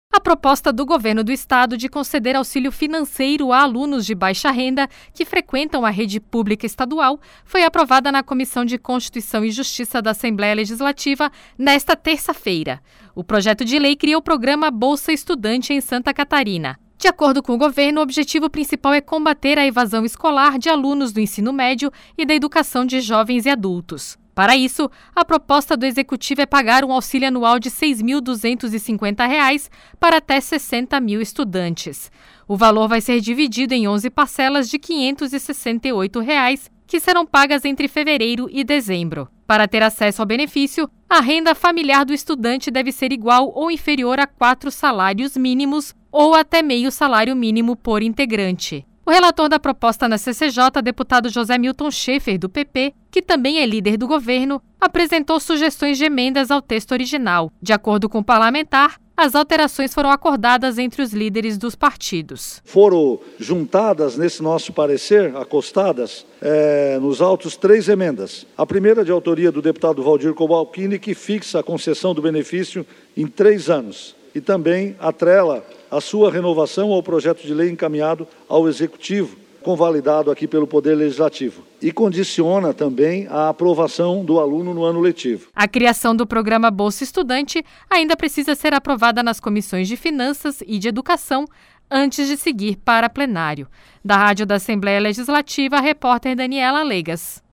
A proposta do governo do estado de conceder auxílio financeiro a alunos de baixa renda que frequentam a rede pública estadual foi aprovada na Comissão de Constituição e Justiça da Assembleia Legislativa nesta terça-feira. O projeto de lei cria o programa Bolsa Estudante em Santa Catarina. De acordo com o governo, o objetivo principal é combater a evasão escolar de alunos do ensino médio e da educação de jovens e adultos. Para isso, a proposta do Executivo é pagar um auxílio anual de R$ 6.250 para até 60 mil estudantes. O valor vai ser dividido em 11 parcelas de R$ 568, que serão pagas entre fevereiro e dezembro. Para ter acesso ao benefício, a renda familiar do estudante deve ser igual ou inferior a 4 salários mínimos ou até meio salário mínimo por integrante. O relator da proposta na CCJ, deputado José Milton Schaefer, do PP, que também é líder do governo, apresentou sugestões de emendas ao texto original. De acordo com o parlamentar, as alterações foram acordadas entre os líderes dos partidos. Foram juntadas, nesse nosso parecer, acostadas, nos autos 3 emendas. A primeira de autoria do deputado Valdir Cobalcini, que fixa a concessão do benefício em 3 anos. E também atrela a sua renovação ao projeto de lei encaminhado ao Executivo, convalidado aqui pelo Poder Legislativo. E condiciona também a aprovação do aluno no ano letivo. A criação do programa Bolsa Estudante ainda precisa ser aprovada nas comissões de Finanças e de Educação antes de seguir para plenário. Da Rádio da Assembleia Legislativa, a repórter Daniela Legas.